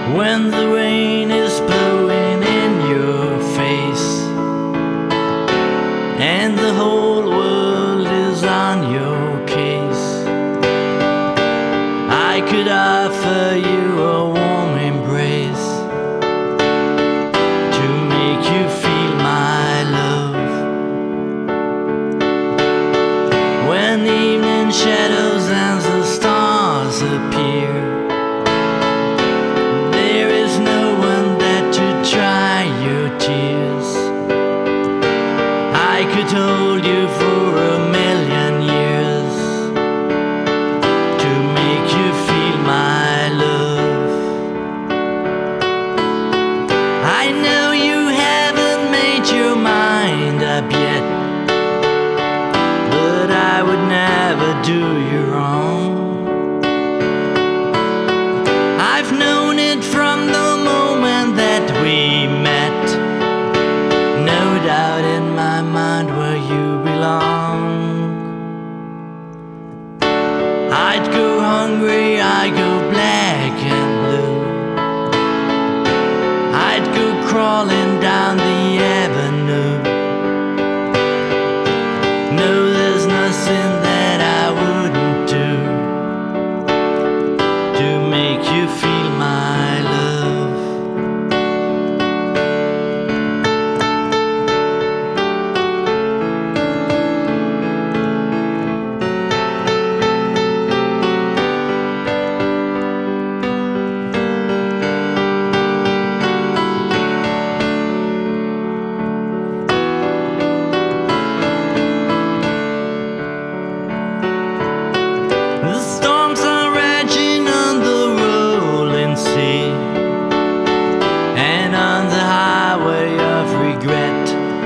when the rain is blowing in your face and the whole world is on your case. I could offer you a warm embrace to make you feel my love. When the evening shadows and the stars appear, there is no one there to dry your tears. I could hold you for a million years to make you feel my love. I know you haven't made your mind up yet, but I would never do you wrong. I've known it from the moment that we met. No doubt in my mind where you belong. I'd go hungry, I'd go black and blue. I'd go crawling down the avenue. No, there's nothing that I wouldn't do to make you feel my love. The storms are raging on the rolling sea and on the highway of regret.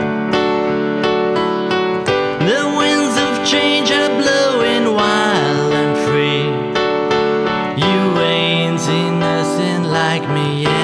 The winds of change are blowing wild and free. You ain't seen nothing like me yet.